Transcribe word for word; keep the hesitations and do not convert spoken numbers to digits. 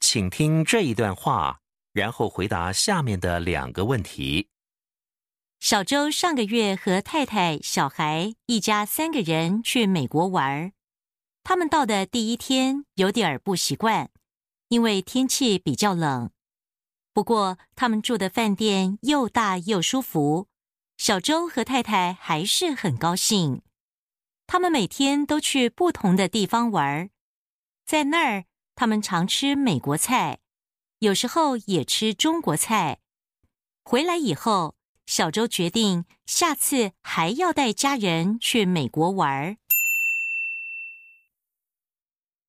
请听这一段话，然后回答下面的两个问题。 小周上个月和太太、小孩一家三个人去美国玩。他们到的第一天有点不习惯，因为天气比较冷。不过他们住的饭店又大又舒服，小周和太太还是很高兴。他们每天都去不同的地方玩，在那儿他们常吃美国菜，有时候也吃中国菜。回来以后，小周决定下次还要带家人去美国玩。